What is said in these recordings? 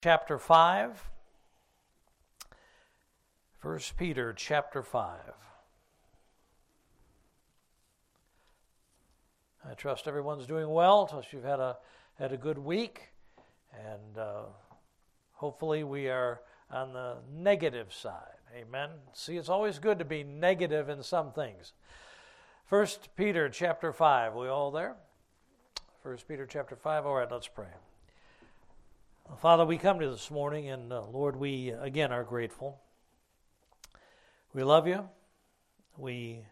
Chapter 5. 1 Peter chapter 5. I trust everyone's doing well. Trust you've had a good week, and hopefully we are on the negative side. Amen. See, it's always good to be negative in some things. 1 Peter chapter 5. We all there? 1 Peter chapter 5. All right, let's pray. Father, we come to you this morning, and Lord, we again are grateful. We love you. We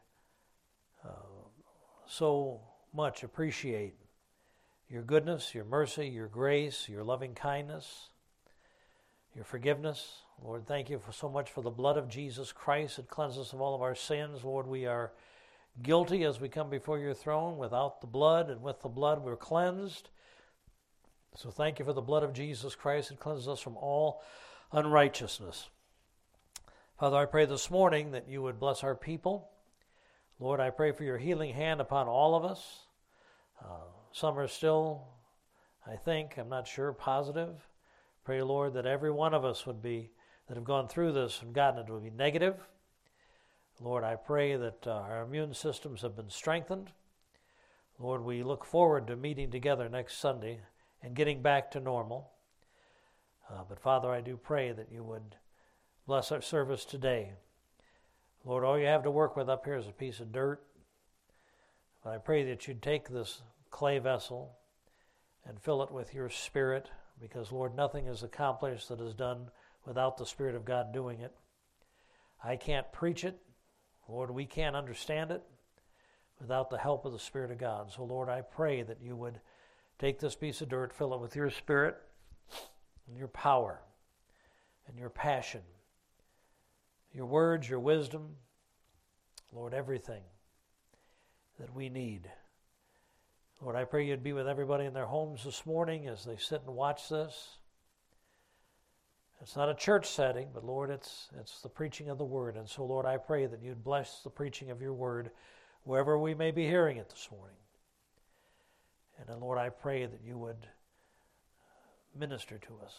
so much appreciate your goodness, your mercy, your grace, your loving kindness, your forgiveness. Lord, thank you so much for the blood of Jesus Christ that cleanses us of all of our sins. Lord, we are guilty as we come before your throne. Without the blood, and with the blood we're cleansed. So thank you for the blood of Jesus Christ that cleanses us from all unrighteousness. Father, I pray this morning that you would bless our people. Lord, I pray for your healing hand upon all of us. Some are still, I'm not sure, positive. Pray, Lord, that every one of us would be, that have gone through this and gotten it, would be negative. Lord, I pray that our immune systems have been strengthened. Lord, we look forward to meeting together next Sunday and getting back to normal. But Father, I do pray that you would bless our service today. Lord, all you have to work with up here is a piece of dirt. But I pray that you'd take this clay vessel and fill it with your Spirit, because, Lord, nothing is accomplished that is done without the Spirit of God doing it. I can't preach it. Lord, we can't understand it without the help of the Spirit of God. So, Lord, I pray that you would take this piece of dirt, fill it with your Spirit and your power and your passion, your words, your wisdom, Lord, everything that we need. Lord, I pray you'd be with everybody in their homes this morning as they sit and watch this. It's not a church setting, but Lord, it's the preaching of the Word. And so, Lord, I pray that you'd bless the preaching of your Word wherever we may be hearing it this morning. And then, Lord, I pray that you would minister to us.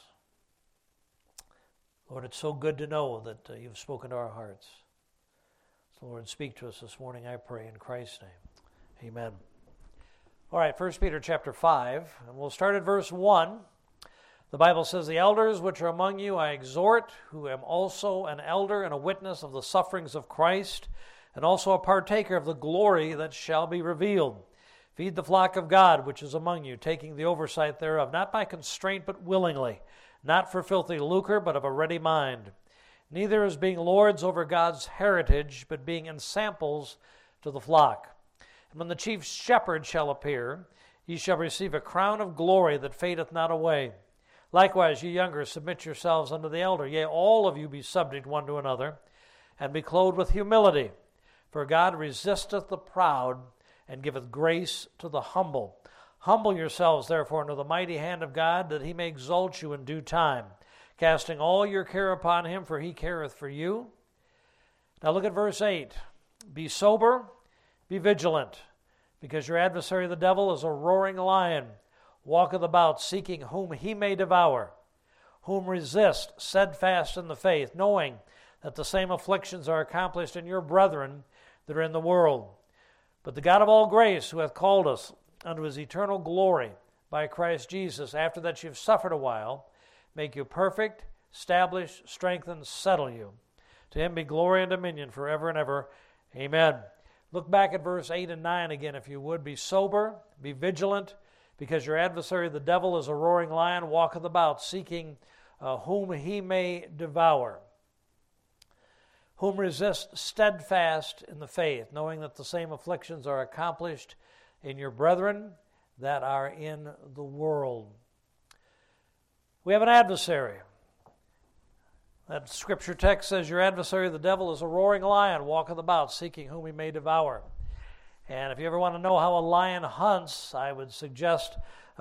Lord, it's so good to know that you've spoken to our hearts. So, Lord, speak to us this morning, I pray, in Christ's name. Amen. All right, 1 Peter chapter 5, and we'll start at verse 1. The Bible says, "The elders which are among you I exhort, who am also an elder and a witness of the sufferings of Christ, and also a partaker of the glory that shall be revealed. Feed the flock of God which is among you, taking the oversight thereof, not by constraint but willingly, not for filthy lucre, but of a ready mind. Neither as being lords over God's heritage, but being ensamples to the flock. And when the chief shepherd shall appear, ye shall receive a crown of glory that fadeth not away. Likewise, ye younger, submit yourselves unto the elder. Yea, all of you be subject one to another, and be clothed with humility. For God resisteth the proud, and giveth grace to the humble. Humble yourselves, therefore, under the mighty hand of God, that he may exalt you in due time, casting all your care upon him, for he careth for you." Now look at verse 8. "Be sober, be vigilant, because your adversary the devil is a roaring lion, walketh about, seeking whom he may devour. Whom resist, steadfast in the faith, knowing that the same afflictions are accomplished in your brethren that are in the world. But the God of all grace, who hath called us unto his eternal glory by Christ Jesus, after that you have suffered a while, make you perfect, establish, strengthen, settle you. To him be glory and dominion forever and ever. Amen." Look back at verse 8 and 9 again, if you would. "Be sober, be vigilant, because your adversary the devil is a roaring lion, walketh about, seeking whom he may devour. Whom resist steadfast in the faith, knowing that the same afflictions are accomplished in your brethren that are in the world." We have an adversary. That scripture text says, "Your adversary the devil is a roaring lion, walketh about, seeking whom he may devour." And if you ever want to know how a lion hunts, I would suggest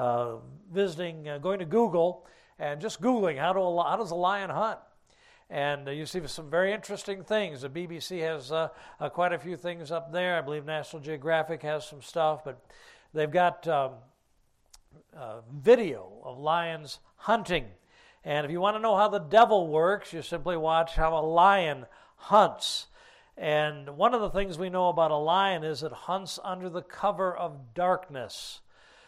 going to Google and just Googling, how does a lion hunt? And you see some very interesting things. The BBC has quite a few things up there. I believe National Geographic has some stuff, but they've got video of lions hunting. And if you want to know how the devil works, you simply watch how a lion hunts. And one of the things we know about a lion is it hunts under the cover of darkness.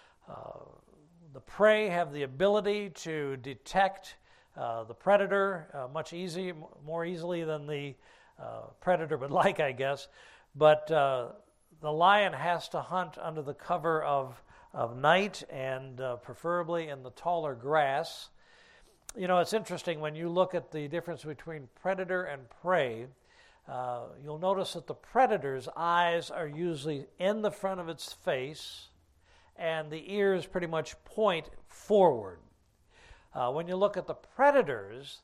The prey have the ability to detect the predator more easily than the predator would like, I guess. But the lion has to hunt under the cover of night and preferably in the taller grass. You know, it's interesting when you look at the difference between predator and prey. You'll notice that the predator's eyes are usually in the front of its face, and the ears pretty much point forward. When you look at the predators,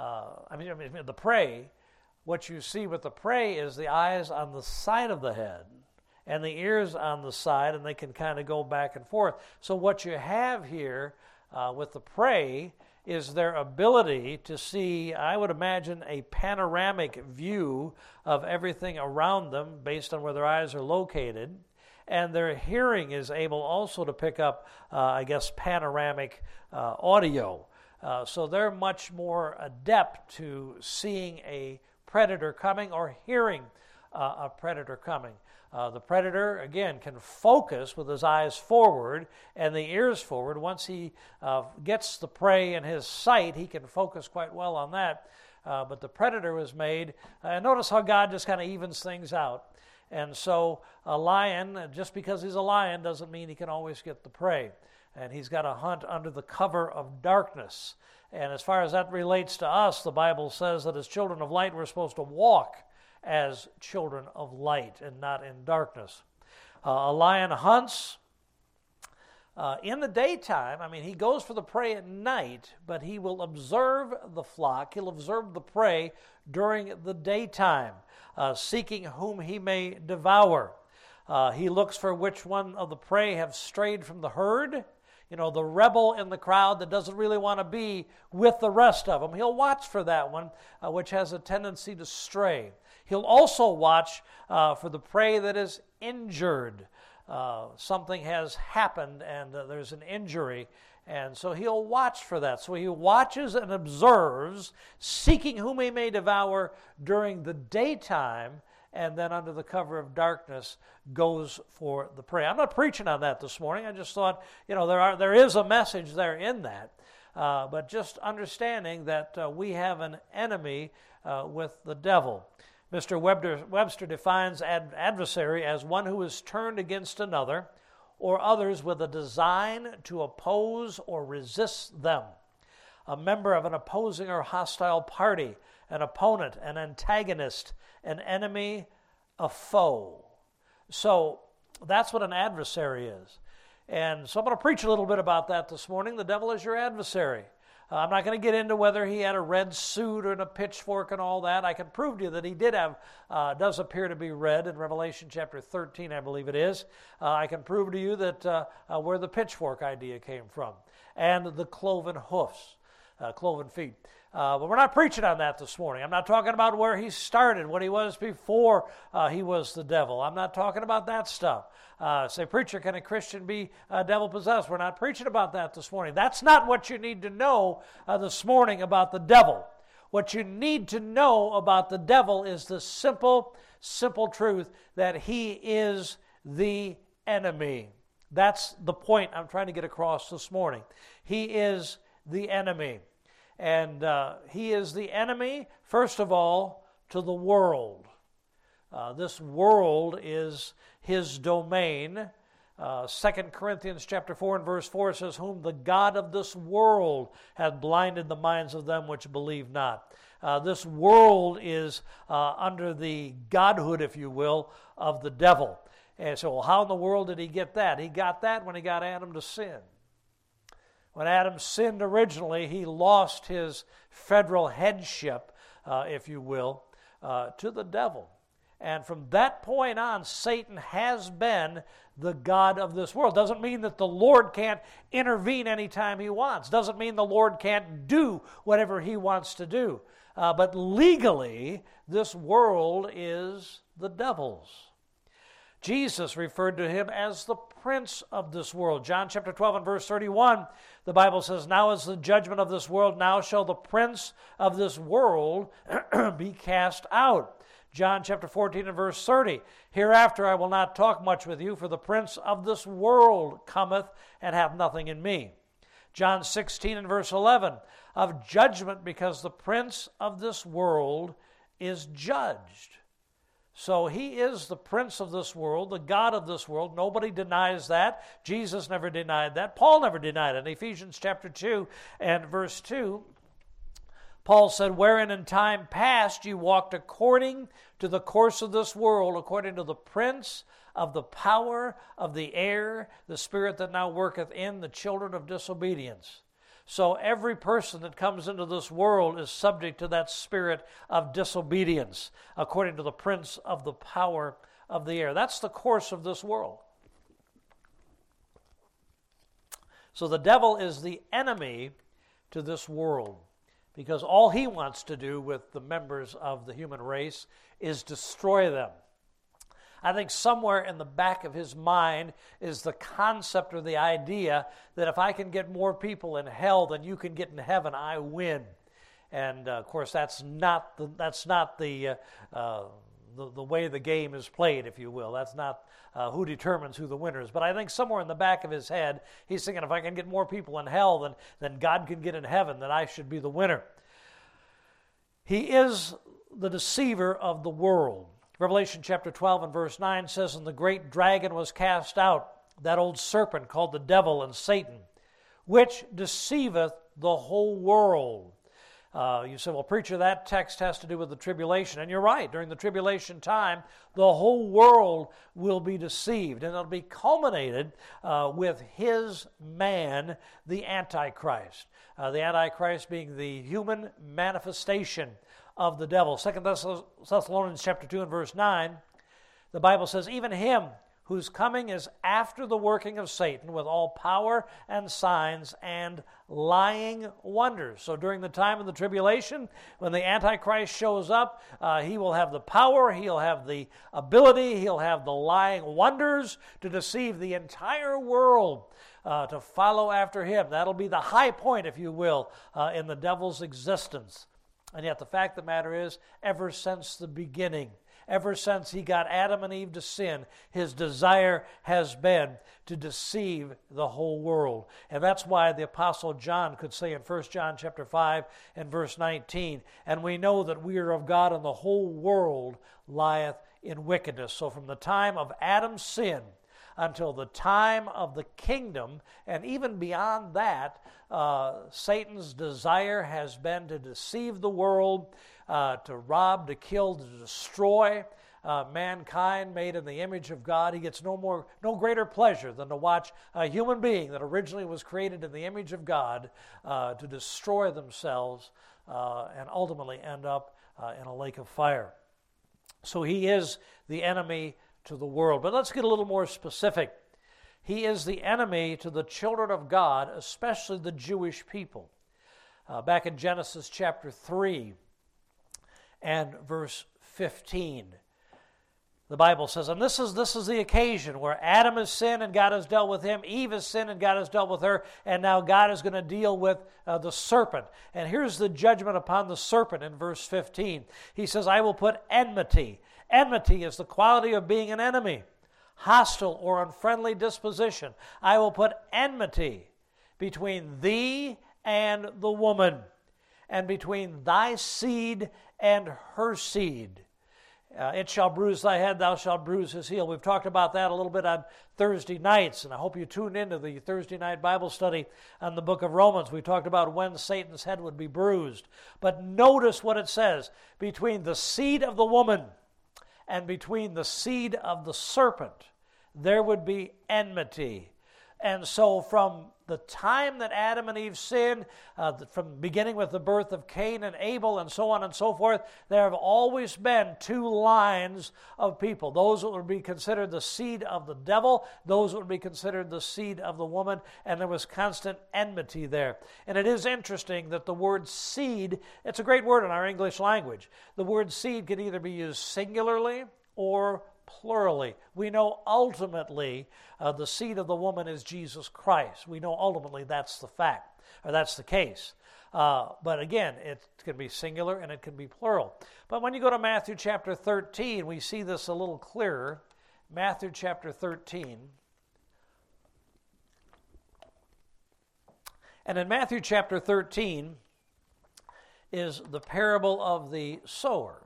the prey, what you see with the prey is the eyes on the side of the head and the ears on the side, and they can kind of go back and forth. So what you have here with the prey is their ability to see, I would imagine, a panoramic view of everything around them based on where their eyes are located. And their hearing is able also to pick up, panoramic audio. So they're much more adept to seeing a predator coming or hearing a predator coming. The predator, again, can focus with his eyes forward and the ears forward. Once he gets the prey in his sight, he can focus quite well on that. But the predator was made, and notice how God just kind of evens things out. And so a lion, just because he's a lion, doesn't mean he can always get the prey. And he's got to hunt under the cover of darkness. And as far as that relates to us, the Bible says that as children of light, we're supposed to walk as children of light and not in darkness. A lion hunts in the daytime. I mean, he goes for the prey at night, but he will observe the flock. He'll observe the prey during the daytime, seeking whom he may devour. He looks for which one of the prey have strayed from the herd. You know, the rebel in the crowd that doesn't really want to be with the rest of them. He'll watch for that one, which has a tendency to stray. He'll also watch for the prey that is injured. Something has happened and there's an injury, and so he'll watch for that. So he watches and observes, seeking whom he may devour during the daytime, and then under the cover of darkness goes for the prey. I'm not preaching on that this morning. I just thought, there is a message there in that. But just understanding that we have an enemy with the devil. Mr. Webster defines adversary as one who is turned against another or others with a design to oppose or resist them. A member of an opposing or hostile party, an opponent, an antagonist, an enemy, a foe. So that's what an adversary is. And so I'm going to preach a little bit about that this morning. The devil is your adversary. I'm not going to get into whether he had a red suit and a pitchfork and all that. I can prove to you that he does appear to be red in Revelation chapter 13, I believe it is. I can prove to you that where the pitchfork idea came from, and the cloven hoofs, cloven feet. But we're not preaching on that this morning. I'm not talking about where he started, what he was before he was the devil. I'm not talking about that stuff. Say, preacher, can a Christian be devil-possessed? We're not preaching about that this morning. That's not what you need to know this morning about the devil. What you need to know about the devil is the simple truth that he is the enemy. That's the point I'm trying to get across this morning. He is the enemy. And he is the enemy, first of all, to the world. This world is his domain. 2 Corinthians chapter 4 and verse 4 says, whom the God of this world hath blinded the minds of them which believe not. This world is under the godhood, if you will, of the devil. And so how in the world did he get that? He got that when he got Adam to sin. When Adam sinned originally, he lost his federal headship, if you will, to the devil. And from that point on, Satan has been the god of this world. Doesn't mean that the Lord can't intervene anytime he wants. Doesn't mean the Lord can't do whatever he wants to do. But legally, this world is the devil's. Jesus referred to him as the prince of this world. John chapter 12 and verse 31, the Bible says, "Now is the judgment of this world, now shall the prince of this world be cast out." John chapter 14 and verse 30, "Hereafter I will not talk much with you, for the prince of this world cometh and hath nothing in me." John 16 and verse 11, "Of judgment, because the prince of this world is judged." So he is the prince of this world, the God of this world. Nobody denies that. Jesus never denied that. Paul never denied it. In Ephesians chapter 2 and verse 2, Paul said, "Wherein in time past you walked according to the course of this world, according to the prince of the power of the air, the spirit that now worketh in the children of disobedience." So every person that comes into this world is subject to that spirit of disobedience, according to the prince of the power of the air. That's the course of this world. So the devil is the enemy to this world, because all he wants to do with the members of the human race is destroy them. I think somewhere in the back of his mind is the concept or the idea that if I can get more people in hell than you can get in heaven, I win. And of course, that's not the way the game is played, if you will. That's not who determines who the winner is. But I think somewhere in the back of his head, he's thinking, if I can get more people in hell than God can get in heaven, then I should be the winner. He is the deceiver of the world. Revelation chapter 12 and verse 9 says, "And the great dragon was cast out, that old serpent called the devil and Satan, which deceiveth the whole world." You say, "Well, preacher, that text has to do with the tribulation." And you're right. During the tribulation time, the whole world will be deceived. And it'll be culminated with his man, the Antichrist. The Antichrist being the human manifestation of the devil. 2 Thessalonians chapter 2 and verse 9, the Bible says, "Even him whose coming is after the working of Satan with all power and signs and lying wonders." So during the time of the tribulation, when the Antichrist shows up, he will have the power, he'll have the ability, he'll have the lying wonders to deceive the entire world to follow after him. That'll be the high point, if you will, in the devil's existence. And yet the fact of the matter is, ever since the beginning, ever since he got Adam and Eve to sin, his desire has been to deceive the whole world. And that's why the Apostle John could say in 1 John chapter 5 and verse 19, "And we know that we are of God, and the whole world lieth in wickedness." So from the time of Adam's sin until the time of the kingdom, and even beyond that, Satan's desire has been to deceive the world, to rob, to kill, to destroy mankind made in the image of God. He gets no greater pleasure than to watch a human being that originally was created in the image of God to destroy themselves and ultimately end up in a lake of fire. So he is the enemy to the world. But let's get a little more specific. He is the enemy to the children of God, especially the Jewish people. Back in Genesis chapter 3 and verse 15, the Bible says, "And this is the occasion where Adam has sinned and God has dealt with him, Eve has sinned and God has dealt with her, and now God is going to deal with the serpent." And here's the judgment upon the serpent in verse 15. He says, "I will put enmity." Enmity is the quality of being an enemy, hostile or unfriendly disposition. "I will put enmity between thee and the woman, and between thy seed and her seed. It shall bruise thy head, thou shalt bruise his heel." We've talked about that a little bit on Thursday nights, and I hope you tuned into the Thursday night Bible study on the book of Romans. We talked about when Satan's head would be bruised. But notice what it says, "Between the seed of the woman and between the seed of the serpent, there would be enmity." And so from the time that Adam and Eve sinned, from beginning with the birth of Cain and Abel and so on and so forth, there have always been two lines of people. Those that would be considered the seed of the devil, those that would be considered the seed of the woman, and there was constant enmity there. And it is interesting that the word seed, it's a great word in our English language. The word seed can either be used singularly or plurally. We know ultimately the seed of the woman is Jesus Christ. We know ultimately that's the fact, or that's the case. But again, it can be singular and it can be plural. But when you go to Matthew chapter 13, we see this a little clearer. Matthew chapter 13. And in Matthew chapter 13 is the parable of the sower.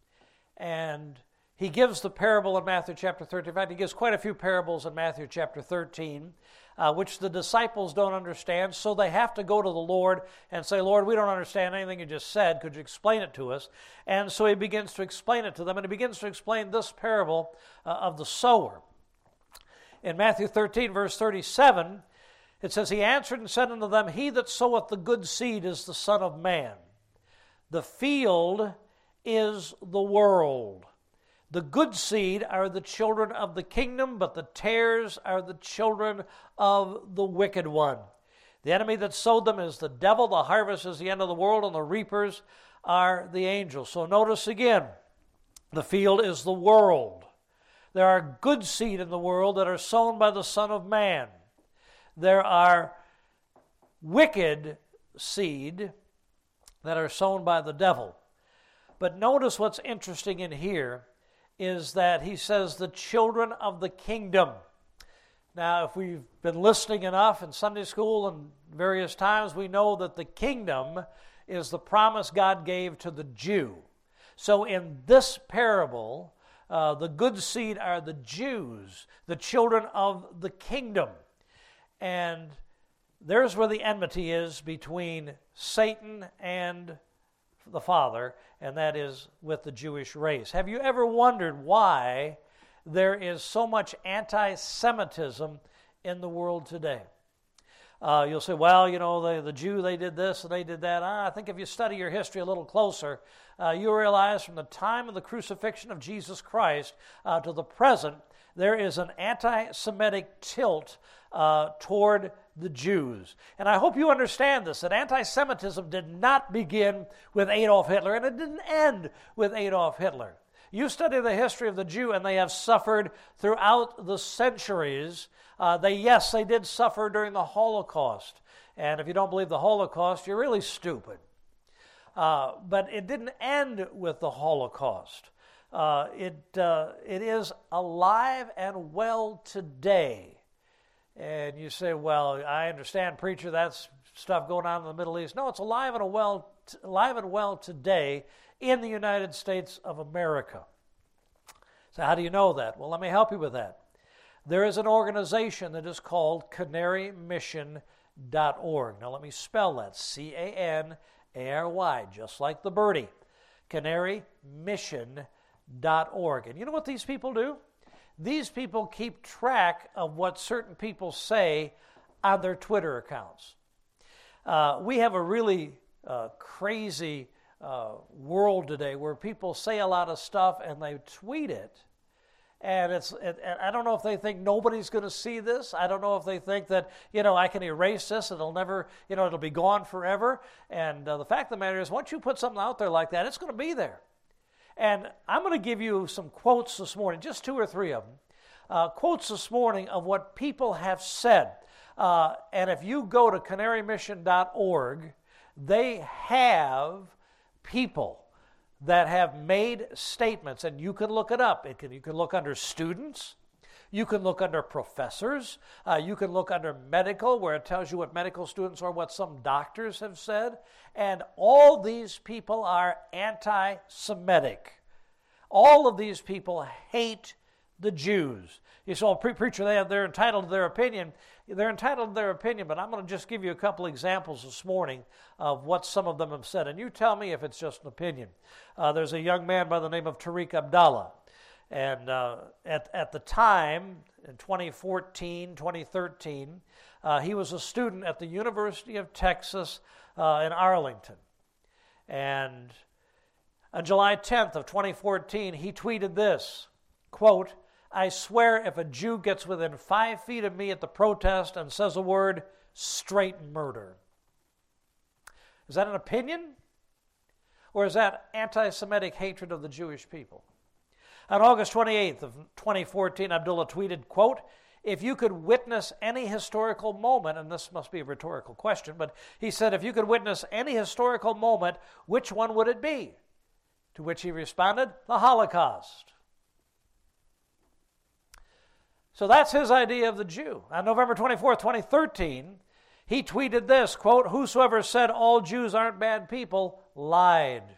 And he gives the parable in Matthew chapter 13. In fact, he gives quite a few parables in Matthew chapter 13, which the disciples don't understand, so they have to go to the Lord and say, Lord, we don't understand anything you just said. Could you explain it to us? And so he begins to explain it to them, and he begins to explain this parable of the sower. In Matthew 13, verse 37, it says, He answered and said unto them, He that soweth the good seed is the Son of Man. The field is the world. The good seed are the children of the kingdom, but the tares are the children of the wicked one. The enemy that sowed them is the devil. The harvest is the end of the world, and the reapers are the angels. So notice again, the field is the world. There are good seed in the world that are sown by the Son of Man. There are wicked seed that are sown by the devil. But notice what's interesting in here is that he says the children of the kingdom. Now, if we've been listening enough in Sunday school and various times, we know that the kingdom is the promise God gave to the Jew. So in this parable, the good seed are the Jews, the children of the kingdom. And there's where the enmity is between Satan and the Father, and that is with the Jewish race. Have you ever wondered why there is so much anti-Semitism in the world today? You'll say, well, you know, the Jew, they did this and they did that. I think if you study your history a little closer, you realize from the time of the crucifixion of Jesus Christ to the present, there is an anti-Semitic tilt toward the Jews. And I hope you understand this, that anti-Semitism did not begin with Adolf Hitler, and it didn't end with Adolf Hitler. You study the history of the Jew, and they have suffered throughout the centuries. They did suffer during the Holocaust. And if you don't believe the Holocaust, you're really stupid. But it didn't end with the Holocaust. It is alive and well today. And you say, well, I understand, preacher, that's stuff going on in the Middle East. No, it's alive and well today in the United States of America. So how do you know that? Well, let me help you with that. There is an organization that is called canarymission.org. Now let me spell that, C-A-N-A-R-Y, just like the birdie, canarymission.org. And you know what these people do? These people keep track of what certain people say on their Twitter accounts. We have a really crazy world today where people say a lot of stuff and they tweet it. And I don't know if they think nobody's going to see this. I don't know if they think that, I can erase this and it'll never, it'll be gone forever. And the fact of the matter is, once you put something out there like that, it's going to be there. And I'm going to give you some quotes this morning, just 2 or 3 of them. Quotes this morning of what people have said. And if you go to canarymission.org, they have people that have made statements, and you can look it up. You can look under students. You can look under professors. You can look under medical, where it tells you what medical students are, what some doctors have said. And all these people are anti-Semitic. All of these people hate the Jews. You say, preacher, they're entitled to their opinion. They're entitled to their opinion, but I'm going to just give you a couple examples this morning of what some of them have said. And you tell me if it's just an opinion. There's a young man by the name of Tariq Abdallah. And at the time, in 2014, 2013, he was a student at the University of Texas in Arlington. And on July 10th of 2014, he tweeted this, quote, I swear if a Jew gets within 5 feet of me at the protest and says a word, straight murder. Is that an opinion? Or is that anti-Semitic hatred of the Jewish people? On August 28th of 2014, Abdullah tweeted, quote, "If you could witness any historical moment," and this must be a rhetorical question, but he said, "If you could witness any historical moment, which one would it be?" To which he responded, "The Holocaust." So that's his idea of the Jew. On November 24th, 2013, he tweeted this, quote, "Whosoever said all Jews aren't bad people lied."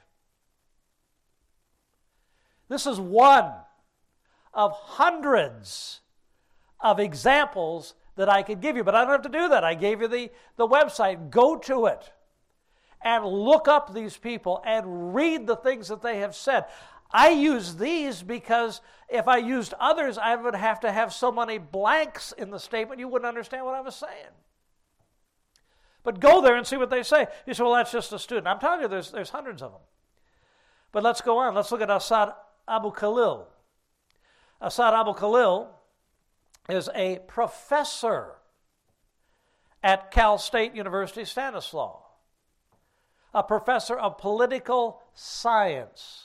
This is one of hundreds of examples that I could give you, but I don't have to do that. I gave you the website. Go to it and look up these people and read the things that they have said. I use these because if I used others, I would have to have so many blanks in the statement you wouldn't understand what I was saying. But go there and see what they say. You say, well, that's just a student. I'm telling you, there's hundreds of them. But let's go on. Let's look at Asad Abu Khalil. Asad Abu Khalil is a professor at Cal State University Stanislaus, a professor of political science.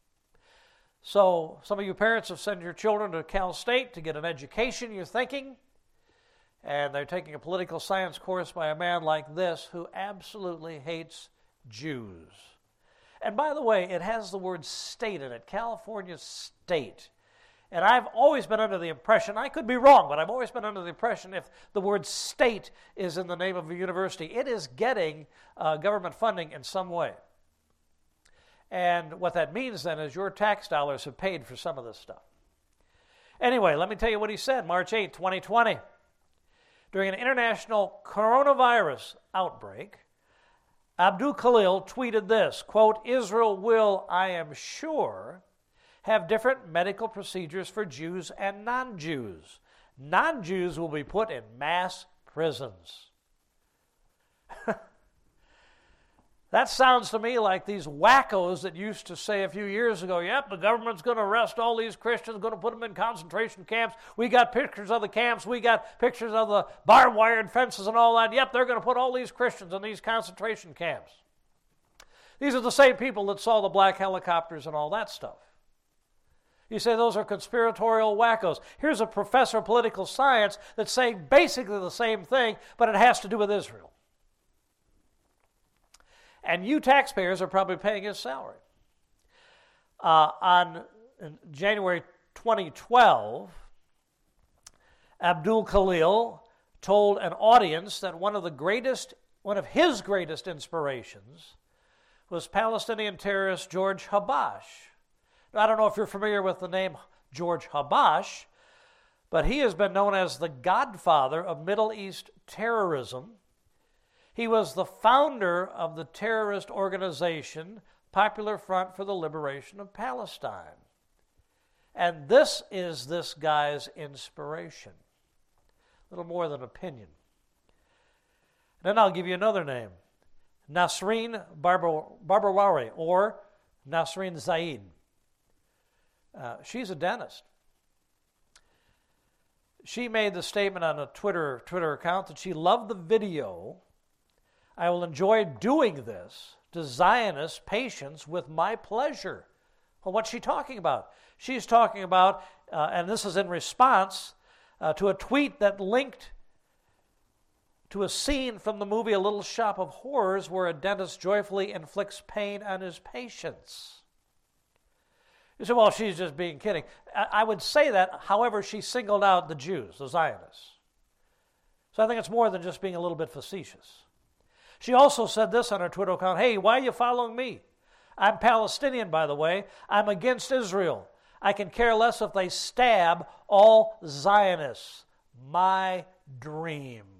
So some of you parents have sent your children to Cal State to get an education, you're thinking, and they're taking a political science course by a man like this who absolutely hates Jews. And by the way, it has the word state in it, California State. And I've always been under the impression, I could be wrong, but I've always been under the impression if the word state is in the name of a university, it is getting government funding in some way. And what that means then is your tax dollars have paid for some of this stuff. Anyway, let me tell you what he said, March 8, 2020. During an international coronavirus outbreak, Abdul Khalil tweeted this, quote, "Israel will, I am sure, have different medical procedures for Jews and non-Jews. Non-Jews will be put in mass prisons." That sounds to me like these wackos that used to say a few years ago, yep, the government's going to arrest all these Christians, going to put them in concentration camps. We got pictures of the camps. We got pictures of the barbed wired fences and all that. Yep, they're going to put all these Christians in these concentration camps. These are the same people that saw the black helicopters and all that stuff. You say those are conspiratorial wackos. Here's a professor of political science that's saying basically the same thing, but it has to do with Israel. And you taxpayers are probably paying his salary. On January 2012, Abdul Khalil told an audience that one of his greatest inspirations was Palestinian terrorist George Habash. Now, I don't know if you're familiar with the name George Habash, but he has been known as the godfather of Middle East terrorism. He was the founder of the terrorist organization Popular Front for the Liberation of Palestine. And this is this guy's inspiration. A little more than opinion. Then I'll give you another name. Nasreen Barbawawi, or Nasreen Zaid. She's a dentist. She made the statement on a Twitter account that she loved the video, "I will enjoy doing this to Zionist patients with my pleasure." Well, what's she talking about? She's talking about, and this is in response to a tweet that linked to a scene from the movie A Little Shop of Horrors where a dentist joyfully inflicts pain on his patients. You say, well, she's just being kidding. I would say that, however, she singled out the Jews, the Zionists. So I think it's more than just being a little bit facetious. She also said this on her Twitter account, "Hey, why are you following me? I'm Palestinian, by the way. I'm against Israel. I can care less if they stab all Zionists. My dream."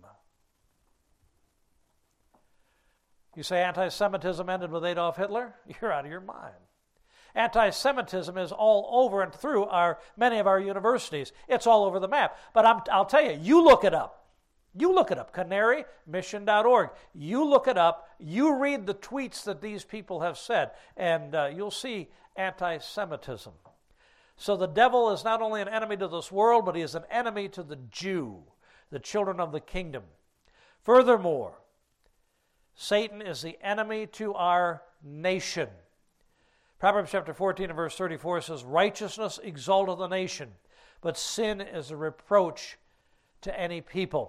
You say anti-Semitism ended with Adolf Hitler? You're out of your mind. Anti-Semitism is all over and through many of our universities. It's all over the map. But I'll tell you, you look it up. You look it up, canarymission.org. You look it up. You read the tweets that these people have said, and you'll see anti-Semitism. So the devil is not only an enemy to this world, but he is an enemy to the Jew, the children of the kingdom. Furthermore, Satan is the enemy to our nation. Proverbs chapter 14 and verse 34 says, righteousness exalteth a nation, but sin is a reproach to any people.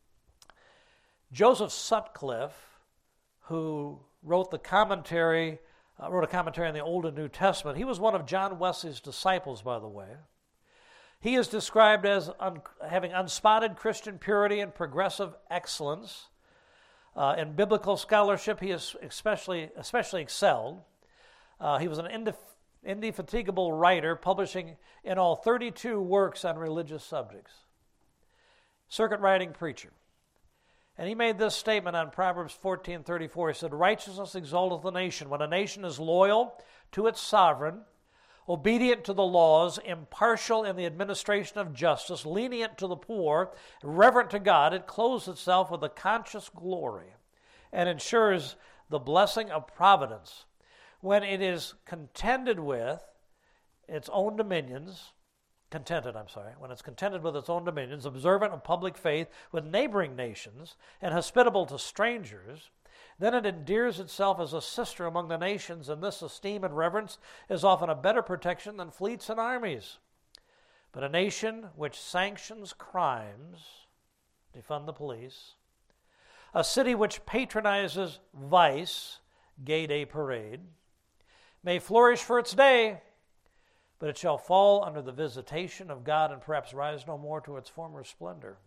Joseph Sutcliffe, who wrote a commentary on the Old and New Testament, he was one of John Wesley's disciples, by the way. He is described as having unspotted Christian purity and progressive excellence. In biblical scholarship, he is especially excelled. He was an indefatigable writer, publishing in all 32 works on religious subjects. Circuit riding preacher. And he made this statement on Proverbs 14:34. He said, righteousness exalteth the nation. When a nation is loyal to its sovereign, obedient to the laws, impartial in the administration of justice, lenient to the poor, reverent to God, it clothes itself with a conscious glory and ensures the blessing of providence. When it is contented with its own dominions, when it's contented with its own dominions, observant of public faith with neighboring nations, and hospitable to strangers, then it endears itself as a sister among the nations, and this esteem and reverence is often a better protection than fleets and armies. But a nation which sanctions crimes, defund the police, a city which patronizes vice, gay day parade, may flourish for its day, but it shall fall under the visitation of God and perhaps rise no more to its former splendor.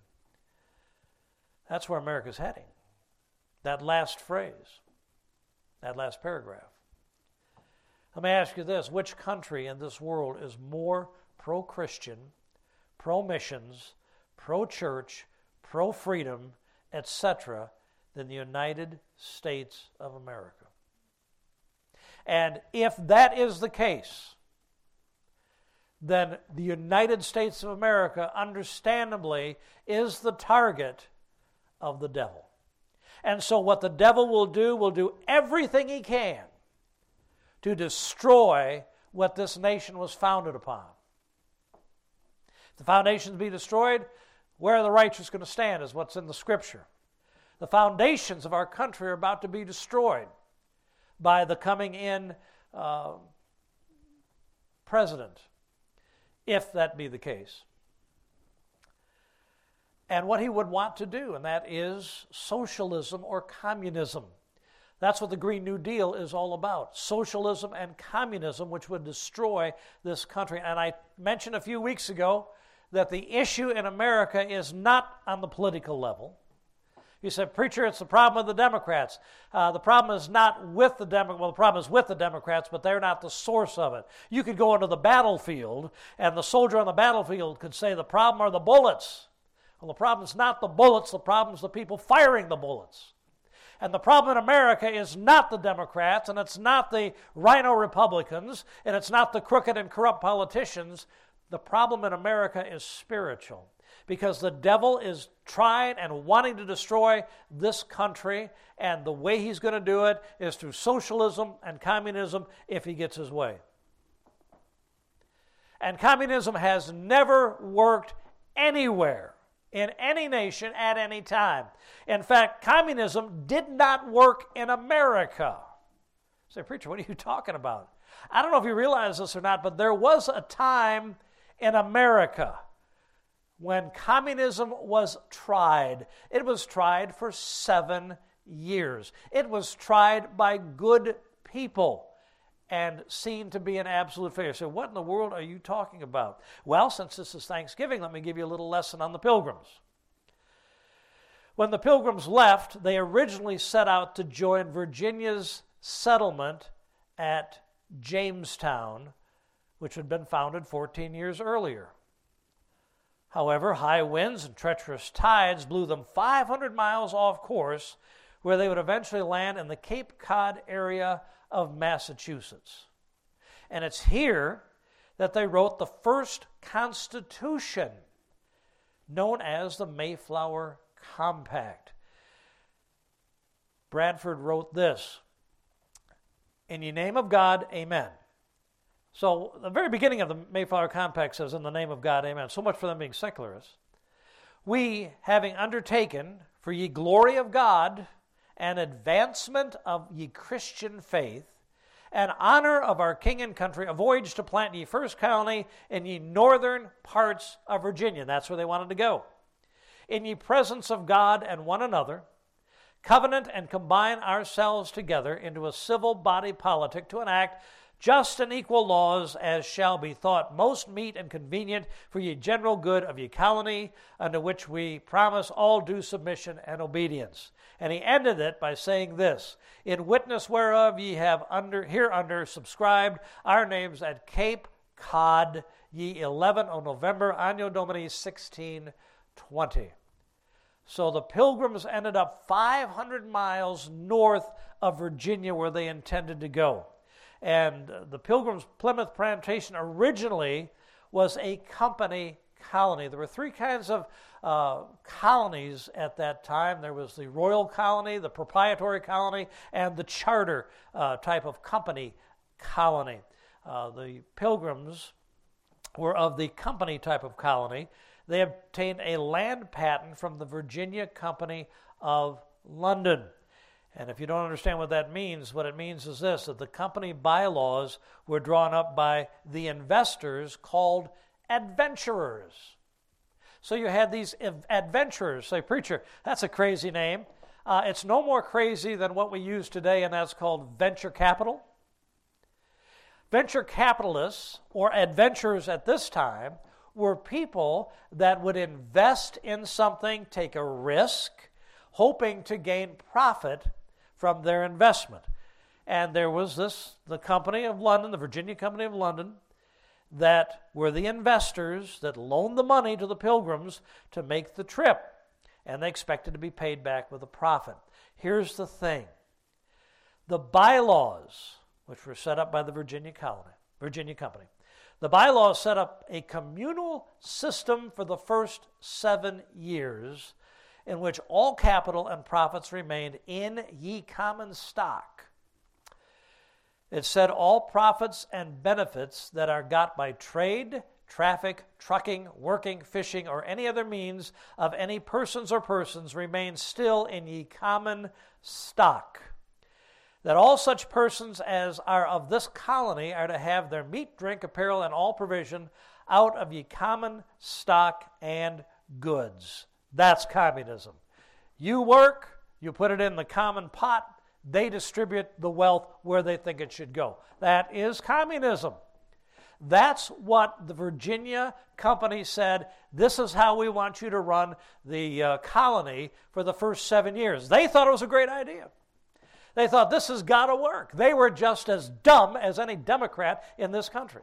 That's where America's heading. That last phrase, that last paragraph. Let me ask you this. Which country in this world is more pro-Christian, pro-missions, pro-church, pro-freedom, etc., than the United States of America? And if that is the case, then the United States of America, understandably, is the target of the devil. And so what the devil will do everything he can to destroy what this nation was founded upon. If the foundations be destroyed, where are the righteous going to stand is what's in the Scripture. The foundations of our country are about to be destroyed by the coming in president, if that be the case. And what he would want to do, and that is socialism or communism. That's what the Green New Deal is all about, socialism and communism, which would destroy this country. And I mentioned a few weeks ago that the issue in America is not on the political level. You said, preacher, it's the problem with the Democrats. The problem is not with the Democrats. Well, the problem is with the Democrats, but they're not the source of it. You could go into the battlefield, and the soldier on the battlefield could say the problem are the bullets. Well, the problem is not the bullets. The problem is the people firing the bullets. And the problem in America is not the Democrats, and it's not the rhino Republicans, and it's not the crooked and corrupt politicians. The problem in America is spiritual. Because the devil is trying and wanting to destroy this country, and the way he's going to do it is through socialism and communism if he gets his way. And communism has never worked anywhere, in any nation, at any time. In fact, communism did not work in America. You say, preacher, what are you talking about? I don't know if you realize this or not, but there was a time in America when communism was tried. It was tried for 7 years. It was tried by good people and seen to be an absolute failure. So what in the world are you talking about? Well, since this is Thanksgiving, let me give you a little lesson on the Pilgrims. When the Pilgrims left, they originally set out to join Virginia's settlement at Jamestown, which had been founded 14 years earlier. However, high winds and treacherous tides blew them 500 miles off course, where they would eventually land in the Cape Cod area of Massachusetts. And it's here that they wrote the first Constitution, known as the Mayflower Compact. Bradford wrote this, "In the name of God, amen." So the very beginning of the Mayflower Compact says, "In the name of God, amen." So much for them being secularists. "We, having undertaken for ye glory of God and advancement of ye Christian faith, and honor of our king and country, a voyage to plant ye first colony in ye northern parts of Virginia. That's where they wanted to go. In ye presence of God and one another, covenant and combine ourselves together into a civil body politic to enact just and equal laws as shall be thought most meet and convenient for ye general good of ye colony, unto which we promise all due submission and obedience. And he ended it by saying this, in witness whereof ye have hereunder subscribed our names at Cape Cod, ye 11 of November, Anno Domini 1620. So the Pilgrims ended up 500 miles north of Virginia where they intended to go. And the Pilgrims' Plymouth Plantation originally was a company colony. There were three kinds of colonies at that time. There was the royal colony, the proprietary colony, and the charter type of company colony. The Pilgrims were of the company type of colony. They obtained a land patent from the Virginia Company of London. And if you don't understand what that means, what it means is this, that the company bylaws were drawn up by the investors called adventurers. So you had these adventurers. Say, preacher, that's a crazy name. It's no more crazy than what we use today, and that's called venture capital. Venture capitalists, or adventurers at this time, were people that would invest in something, take a risk, hoping to gain profit from their investment. And there was the Company of London, the Virginia Company of London, that were the investors that loaned the money to the Pilgrims to make the trip. And they expected to be paid back with a profit. Here's the thing. The bylaws, which were set up by the Virginia Company, the bylaws set up a communal system for the first 7 years in which all capital and profits remained in ye common stock. It said all profits and benefits that are got by trade, traffic, trucking, working, fishing, or any other means of any persons or persons remain still in ye common stock. That all such persons as are of this colony are to have their meat, drink, apparel, and all provision out of ye common stock and goods. That's communism. You work, you put it in the common pot, they distribute the wealth where they think it should go. That is communism. That's what the Virginia Company said, this is how we want you to run the colony for the first 7 years. They thought it was a great idea. They thought this has got to work. They were just as dumb as any Democrat in this country.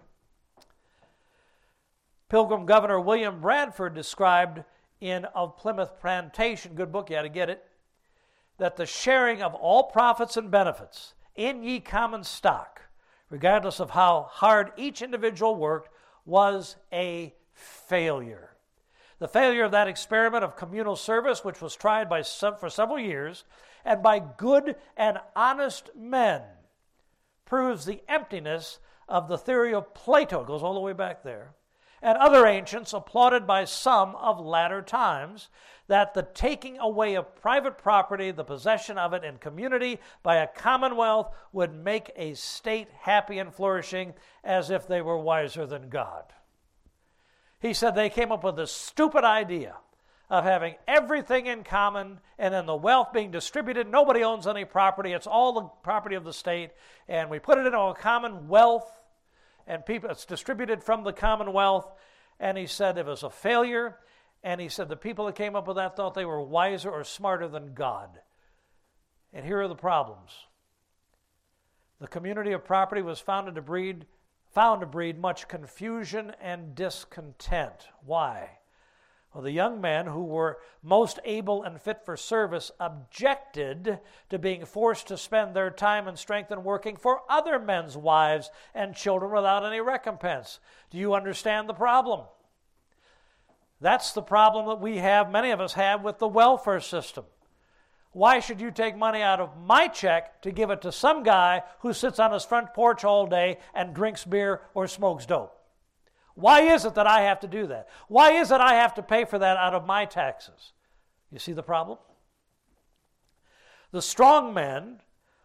Pilgrim Governor William Bradford described in Of Plymouth Plantation, good book, you ought to get it, that the sharing of all profits and benefits in ye common stock, regardless of how hard each individual worked, was a failure. The failure of that experiment of communal service, which was tried for several years, and by good and honest men, proves the emptiness of the theory of Plato, it goes all the way back there, and other ancients applauded by some of latter times, that the taking away of private property, the possession of it in community by a commonwealth, would make a state happy and flourishing as if they were wiser than God. He said they came up with this stupid idea of having everything in common and then the wealth being distributed. Nobody owns any property. It's all the property of the state. And we put it into a commonwealth and it's distributed from the commonwealth. And he said it was a failure. And he said the people that came up with that thought they were wiser or smarter than God. And here are the problems. The community of property was found to breed much confusion and discontent. Why? Well, the young men who were most able and fit for service objected to being forced to spend their time and strength in working for other men's wives and children without any recompense. Do you understand the problem? That's the problem that we have, many of us have, with the welfare system. Why should you take money out of my check to give it to some guy who sits on his front porch all day and drinks beer or smokes dope? Why is it that I have to do that? Why is it I have to pay for that out of my taxes? You see the problem? The strong men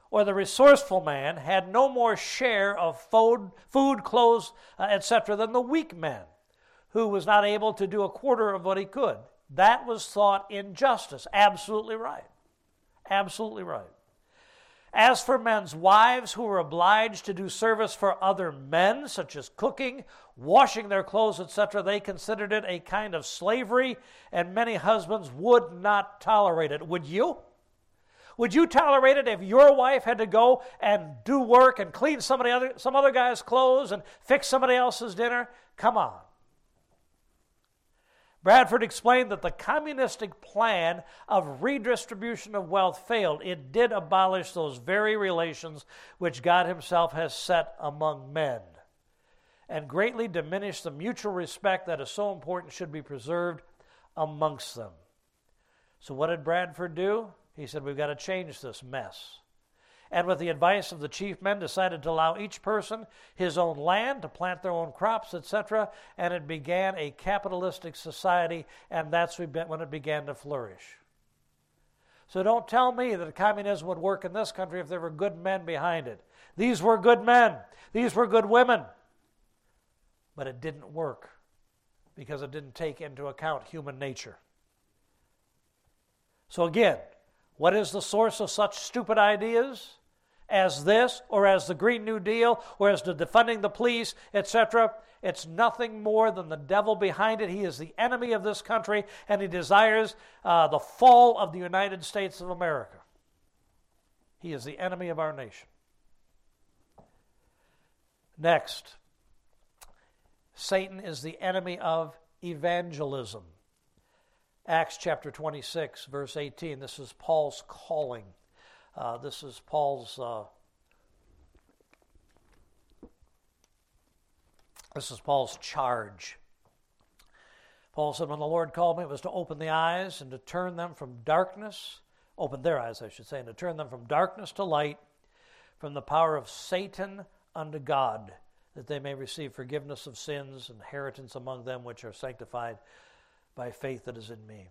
or the resourceful man had no more share of food, clothes, etc., than the weak man, who was not able to do a quarter of what he could. That was thought injustice. Absolutely right. Absolutely right. As for men's wives who were obliged to do service for other men, such as cooking, washing their clothes, etc., they considered it a kind of slavery, and many husbands would not tolerate it. Would you? Would you tolerate it if your wife had to go and do work and clean some other guy's clothes and fix somebody else's dinner? Come on. Bradford explained that the communistic plan of redistribution of wealth failed. It did abolish those very relations which God himself has set among men, and greatly diminished the mutual respect that is so important should be preserved amongst them. So what did Bradford do? He said, we've got to change this mess. And with the advice of the chief men, decided to allow each person his own land to plant their own crops, etc., and it began a capitalistic society, and that's when it began to flourish. So don't tell me that communism would work in this country if there were good men behind it. These were good men. These were good women. But it didn't work because it didn't take into account human nature. So again, what is the source of such stupid ideas as this, or as the Green New Deal, or as the defunding the police, etc.? It's nothing more than the devil behind it. He is the enemy of this country, and he desires the fall of the United States of America. He is the enemy of our nation. Next, Satan is the enemy of evangelism. Acts chapter 26, verse 18. This is Paul's calling. This is Paul's charge. Paul said, when the Lord called me, it was to open the eyes and to turn them from darkness, open their eyes, I should say, and to turn them from darkness to light, from the power of Satan unto God, that they may receive forgiveness of sins and inheritance among them which are sanctified by faith that is in me.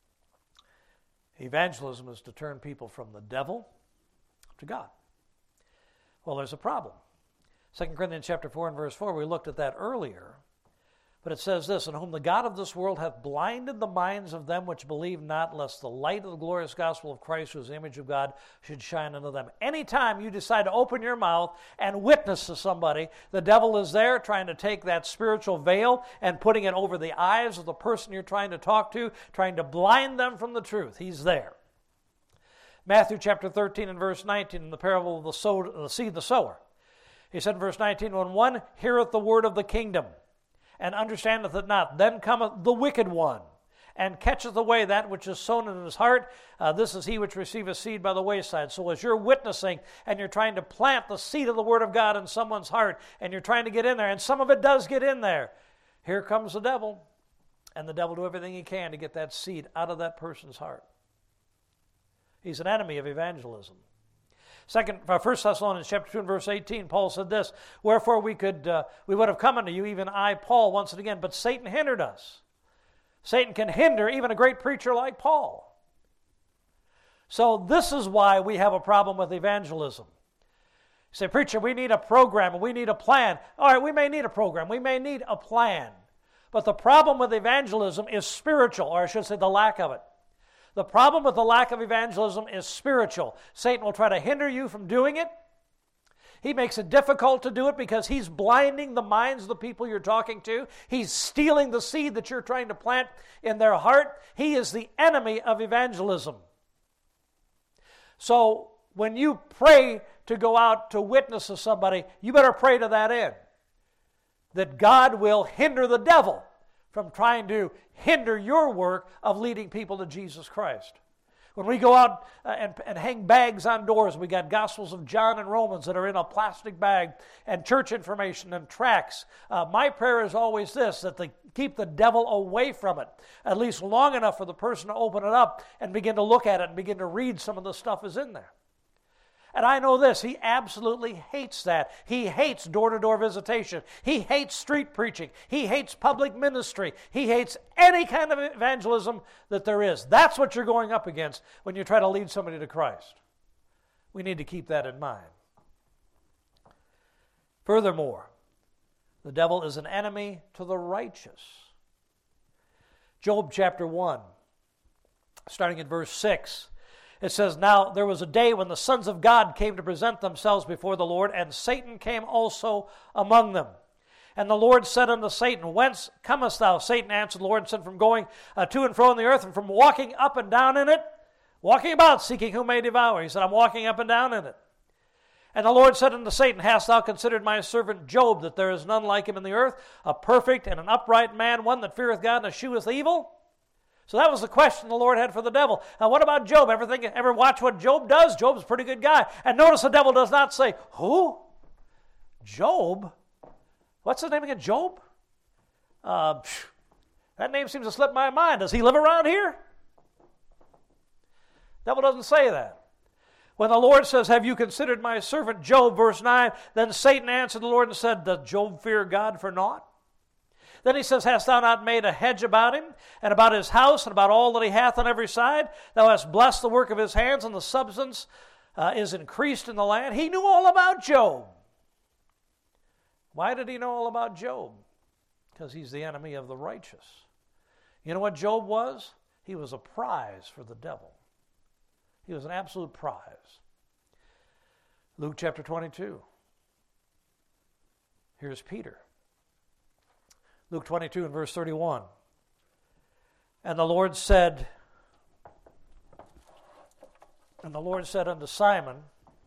Evangelism is to turn people from the devil to God. Well, there's a problem. 2 Corinthians chapter 4 and verse 4, we looked at that earlier. But it says this, in whom the God of this world hath blinded the minds of them which believe not, lest the light of the glorious gospel of Christ, who is the image of God, should shine unto them. Anytime you decide to open your mouth and witness to somebody, the devil is there trying to take that spiritual veil and putting it over the eyes of the person you're trying to talk to, trying to blind them from the truth. He's there. Matthew chapter 13 and verse 19, in the parable of the seed and the sower. He said in verse 19, when one heareth the word of the kingdom, and understandeth it not, then cometh the wicked one, and catcheth away that which is sown in his heart. This is he which receiveth seed by the wayside. So as you're witnessing, and you're trying to plant the seed of the word of God in someone's heart, and you're trying to get in there, and some of it does get in there, here comes the devil, and the devil will do everything he can to get that seed out of that person's heart. He's an enemy of evangelism. 1 Thessalonians chapter 2 and verse 18, Paul said this, wherefore we would have come unto you, even I, Paul, once and again, but Satan hindered us. Satan can hinder even a great preacher like Paul. So this is why we have a problem with evangelism. You say, preacher, we need a program, and we need a plan. All right, we may need a program, we may need a plan. But the problem with evangelism is spiritual, or I should say the lack of it. The problem with the lack of evangelism is spiritual. Satan will try to hinder you from doing it. He makes it difficult to do it because he's blinding the minds of the people you're talking to. He's stealing the seed that you're trying to plant in their heart. He is the enemy of evangelism. So when you pray to go out to witness to somebody, you better pray to that end, that God will hinder the devil from trying to hinder your work of leading people to Jesus Christ. When we go out and hang bags on doors, we got Gospels of John and Romans that are in a plastic bag, and church information and tracts. My prayer is always this, that they keep the devil away from it, at least long enough for the person to open it up and begin to look at it and begin to read some of the stuff is in there. And I know this, he absolutely hates that. He hates door-to-door visitation. He hates street preaching. He hates public ministry. He hates any kind of evangelism that there is. That's what you're going up against when you try to lead somebody to Christ. We need to keep that in mind. Furthermore, the devil is an enemy to the righteous. Job chapter 1, starting at verse 6, it says, "Now there was a day when the sons of God came to present themselves before the Lord, and Satan came also among them. And the Lord said unto Satan, Whence comest thou? Satan answered the Lord and said, From going to and fro in the earth, and from walking up and down in it, walking about, seeking whom may devour." He said, "I'm walking up and down in it." And the Lord said unto Satan, "Hast thou considered my servant Job, that there is none like him in the earth, a perfect and an upright man, one that feareth God and escheweth evil?" So that was the question the Lord had for the devil. Now what about Job? Ever watch what Job does? Job's a pretty good guy. And notice the devil does not say, "Who? Job? What's his name again? Job? That name seems to slip my mind. Does he live around here?" The devil doesn't say that. When the Lord says, "Have you considered my servant Job?" verse 9, then Satan answered the Lord and said, "Does Job fear God for naught?" Then he says, "Hast thou not made a hedge about him, and about his house, and about all that he hath on every side? Thou hast blessed the work of his hands, and the substance is increased in the land." He knew all about Job. Why did he know all about Job? Because he's the enemy of the righteous. You know what Job was? He was a prize for the devil. He was an absolute prize. Luke chapter 22. Here's Peter. Luke 22 and verse 31. And the Lord said unto Simon,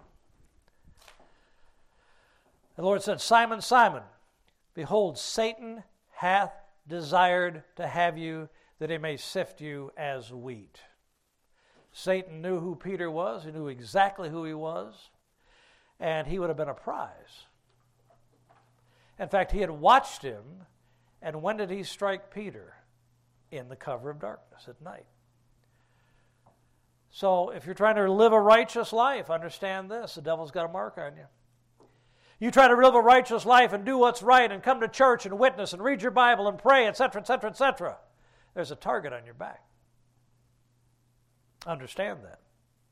the Lord said, "Simon, Simon, behold, Satan hath desired to have you, that he may sift you as wheat." Satan knew who Peter was. He knew exactly who he was. And he would have been a prize. In fact, he had watched him. And when did he strike Peter? In the cover of darkness at night. So if you're trying to live a righteous life, understand this: the devil's got a mark on you. You try to live a righteous life and do what's right and come to church and witness and read your Bible and pray, etc., etc., etc., there's a target on your back. Understand that.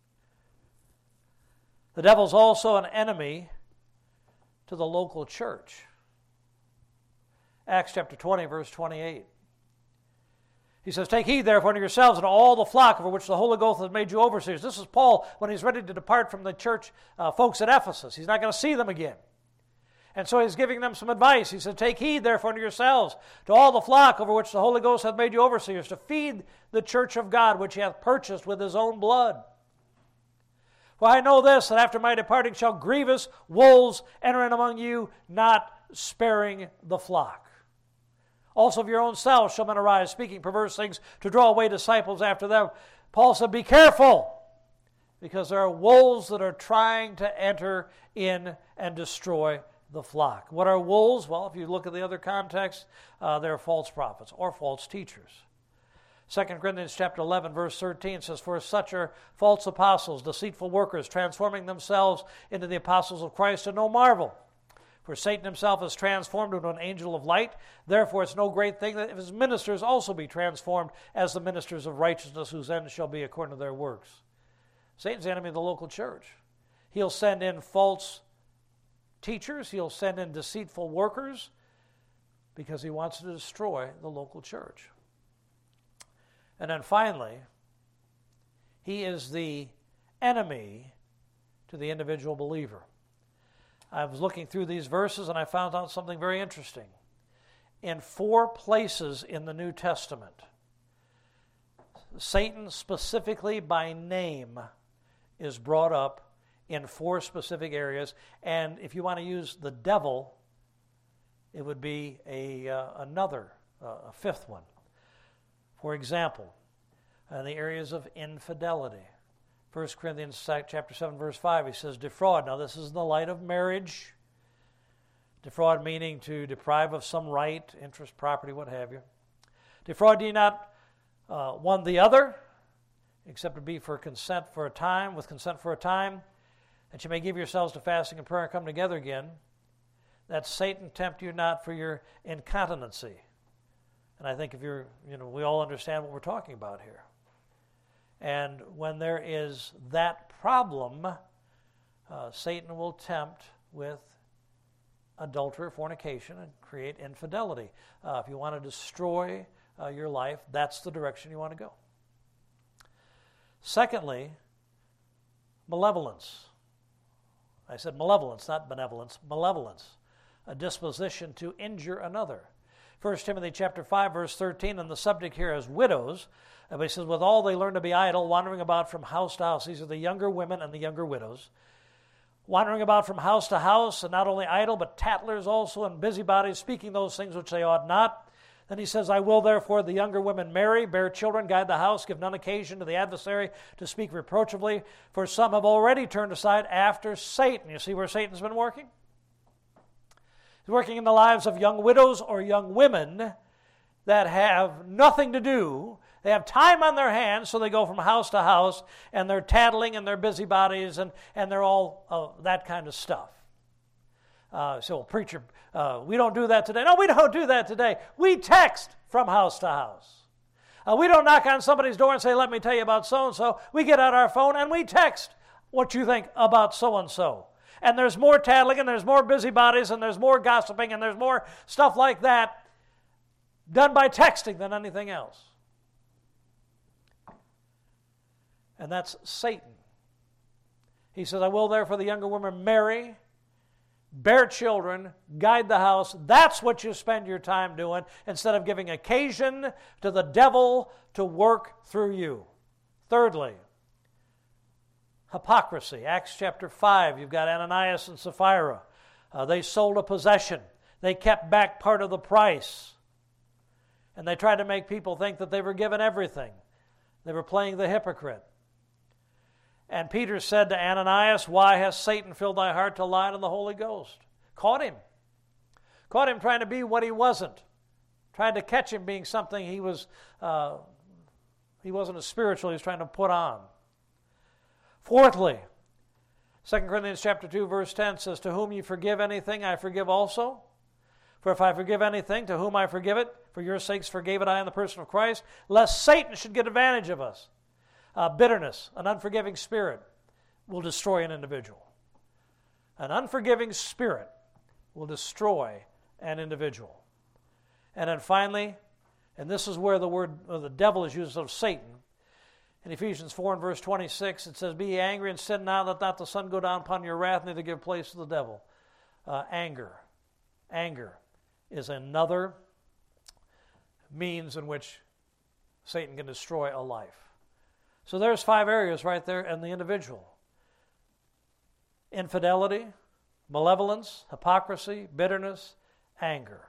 The devil's also an enemy to the local church. Acts chapter 20, verse 28. He says, "Take heed therefore unto yourselves and to all the flock over which the Holy Ghost has made you overseers." This is Paul when he's ready to depart from the church folks at Ephesus. He's not going to see them again. And so he's giving them some advice. He said, "Take heed therefore unto yourselves, to all the flock over which the Holy Ghost hath made you overseers, to feed the church of God, which he hath purchased with his own blood. For I know this, that after my departing shall grievous wolves enter in among you, not sparing the flock. Also of your own selves shall men arise, speaking perverse things, to draw away disciples after them." Paul said, be careful, because there are wolves that are trying to enter in and destroy the flock. What are wolves? Well, if you look at the other context, they're false prophets or false teachers. 2 Corinthians chapter 11, verse 13 says, "For such are false apostles, deceitful workers, transforming themselves into the apostles of Christ, and no marvel. For Satan himself is transformed into an angel of light. Therefore it's no great thing that if his ministers also be transformed as the ministers of righteousness, whose end shall be according to their works." Satan's the enemy of the local church. He'll send in false teachers. He'll send in deceitful workers because he wants to destroy the local church. And then finally, he is the enemy to the individual believer. I was looking through these verses and I found out something very interesting. In 4 places in the New Testament, Satan specifically by name is brought up in 4 specific areas. And if you want to use the devil, it would be another 5th one. For example, in the areas of infidelity. 1 Corinthians chapter 7, verse 5, he says, defraud. Now this is in the light of marriage. Defraud meaning to deprive of some right, interest, property, what have you. Defraud ye not one the other, except to be for consent for a time, with consent for a time, that you may give yourselves to fasting and prayer and come together again, that Satan tempt you not for your incontinency. And I think if we all understand what we're talking about here. And when there is that problem, Satan will tempt with adultery, fornication, and create infidelity. If you want to destroy your life, that's the direction you want to go. Secondly, malevolence. I said malevolence, not benevolence. Malevolence, a disposition to injure another. 1 Timothy chapter 5, verse 13, and the subject here is widows. He says, with all they learn to be idle, wandering about from house to house. These are the younger women and the younger widows. Wandering about from house to house, and not only idle, but tattlers also, and busybodies, speaking those things which they ought not. Then he says, I will therefore the younger women marry, bear children, guide the house, give none occasion to the adversary to speak reproachably, for some have already turned aside after Satan. You see where Satan's been working? He's working in the lives of young widows or young women that have nothing to do. They have time on their hands, so they go from house to house, and they're tattling and they're busybodies, and they're all that kind of stuff. So, preacher, we don't do that today. No, we don't do that today. We text from house to house. We don't knock on somebody's door and say, let me tell you about so-and-so. We get out our phone and we text what you think about so-and-so. And there's more tattling and there's more busybodies and there's more gossiping and there's more stuff like that done by texting than anything else. And that's Satan. He says, I will therefore the younger women marry, bear children, guide the house. That's what you spend your time doing instead of giving occasion to the devil to work through you. Thirdly, hypocrisy. Acts chapter 5, you've got Ananias and Sapphira. They sold a possession. They kept back part of the price. And they tried to make people think that they were given everything. They were playing the hypocrite. And Peter said to Ananias, why has Satan filled thy heart to lie to the Holy Ghost? Caught him. Caught him trying to be what he wasn't. Tried to catch him being something he wasn't as spiritual he was trying to put on. Fourthly, 2 Corinthians chapter 2, verse 10 says, to whom you forgive anything, I forgive also. For if I forgive anything, to whom I forgive it, for your sakes forgave it I in the person of Christ, lest Satan should get advantage of us. Bitterness, an unforgiving spirit, will destroy an individual. An unforgiving spirit will destroy an individual. And then finally, and this is where the word the devil is used of Satan. In Ephesians 4 and verse 26, it says, be ye angry and sin not, let not the sun go down upon your wrath, neither give place to the devil. Anger. Anger is another means in which Satan can destroy a life. So there's 5 areas right there in the individual. Infidelity, malevolence, hypocrisy, bitterness, anger.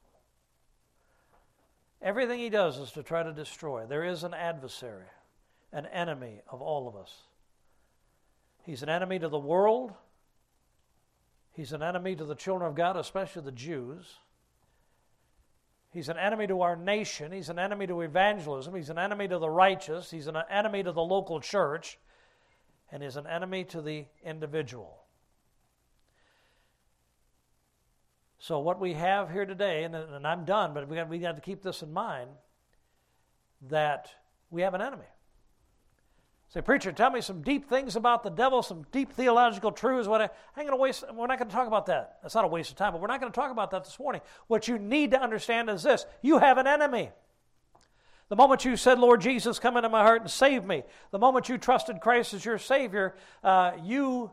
Everything he does is to try to destroy. There is an adversary, an enemy of all of us. He's an enemy to the world. He's an enemy to the children of God, especially the Jews. He's an enemy to our nation. He's an enemy to evangelism. He's an enemy to the righteous. He's an enemy to the local church. And he's an enemy to the individual. So what we have here today, and I'm done, but we got to keep this in mind, that we have an enemy. Say, preacher, tell me some deep things about the devil, some deep theological truths. We're not going to talk about that. That's not a waste of time, but we're not going to talk about that this morning. What you need to understand is this. You have an enemy. The moment you said, Lord Jesus, come into my heart and save me, the moment you trusted Christ as your Savior, you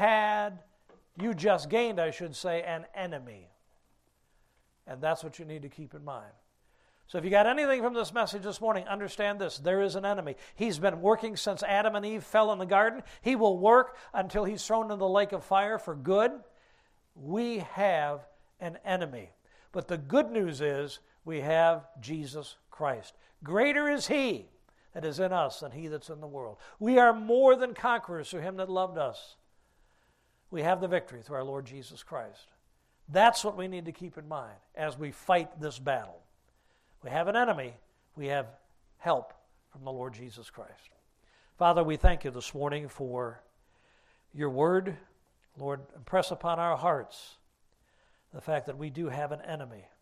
just gained, I should say, an enemy. And that's what you need to keep in mind. So if you got anything from this message this morning, understand this. There is an enemy. He's been working since Adam and Eve fell in the garden. He will work until he's thrown into the lake of fire for good. We have an enemy. But the good news is we have Jesus Christ. Greater is he that is in us than he that's in the world. We are more than conquerors through him that loved us. We have the victory through our Lord Jesus Christ. That's what we need to keep in mind as we fight this battle. We have an enemy. We have help from the Lord Jesus Christ. Father, we thank you this morning for your word. Lord, impress upon our hearts the fact that we do have an enemy.